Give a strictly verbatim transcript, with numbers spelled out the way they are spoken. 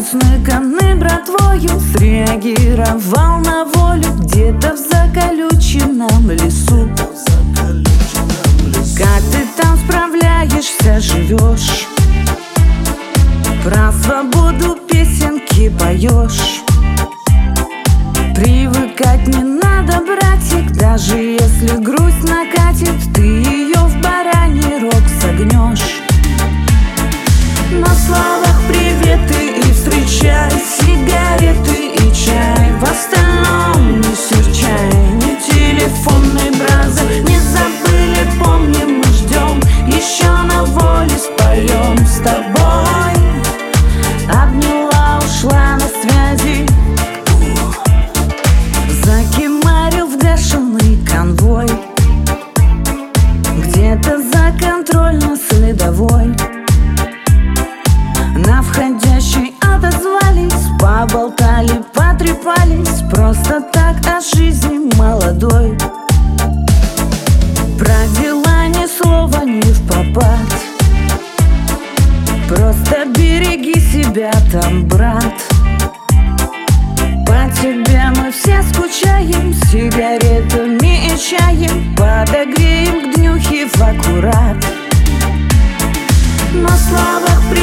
Сныканный братвою среагировал на волю где-то в заколюченном лесу. Как ты там справляешься, живешь? Про свободу песенки поешь. Привыкать не надо, братик, даже если грусть накатит, ты ее в бараний рог согнешь. На словах приветы и встречай, сигареты и чай. В остальном не серчай, не телефонный бразер. Не забыли, помним, мы ждем, еще на воле споем с тобой. Обняла, ушла на связи, закимарил в гашеный конвой. Где-то за контрольно-следовой на входящей отозвались, поболтали, потрепались, просто так о жизни молодой. Про дела ни слова не впопад, просто береги себя там, брат. По тебе мы все скучаем, сигаретами и чаем подогреем к днюхе в аккурат. На словах